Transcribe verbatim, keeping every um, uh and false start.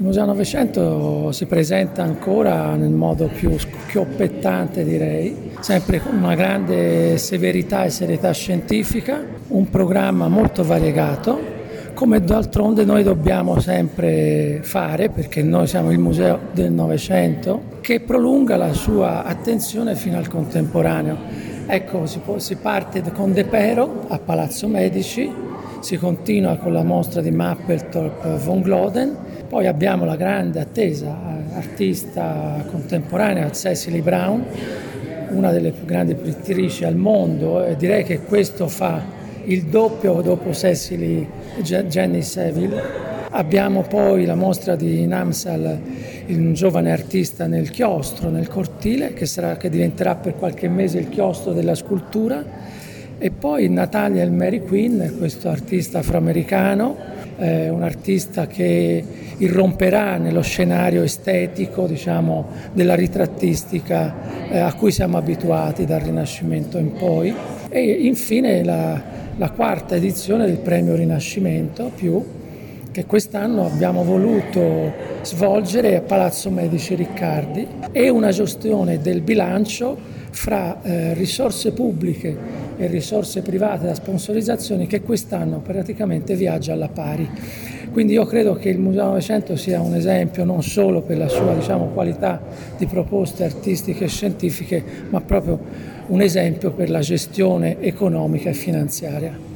Museo Novecento si presenta ancora nel modo più schioppettante, direi, sempre con una grande severità e serietà scientifica, un programma molto variegato, come d'altronde noi dobbiamo sempre fare, perché noi siamo il Museo del Novecento, che prolunga la sua attenzione fino al contemporaneo. Ecco, si, può, si parte con De Pero a Palazzo Medici, si continua con la mostra di Mapplethorpe von Gloden, poi abbiamo la grande attesa artista contemporanea Cecily Brown, una delle più grandi pittrici al mondo, e direi che questo fa il doppio dopo Cecily Jenny Saville. Abbiamo poi la mostra di Namsal, un giovane artista nel chiostro, nel cortile, che, sarà, che diventerà per qualche mese il chiostro della scultura, e poi Nathaniel Mary Quinn, questo artista afroamericano, eh, un artista che irromperà nello scenario estetico, diciamo, della ritrattistica eh, a cui siamo abituati dal Rinascimento in poi, e infine la, la quarta edizione del Premio Rinascimento più, che quest'anno abbiamo voluto svolgere a Palazzo Medici Riccardi, e una gestione del bilancio fra eh, risorse pubbliche e risorse private da sponsorizzazioni che quest'anno praticamente viaggia alla pari. Quindi io credo che il Museo Novecento sia un esempio non solo per la sua, diciamo, qualità di proposte artistiche e scientifiche, ma proprio un esempio per la gestione economica e finanziaria.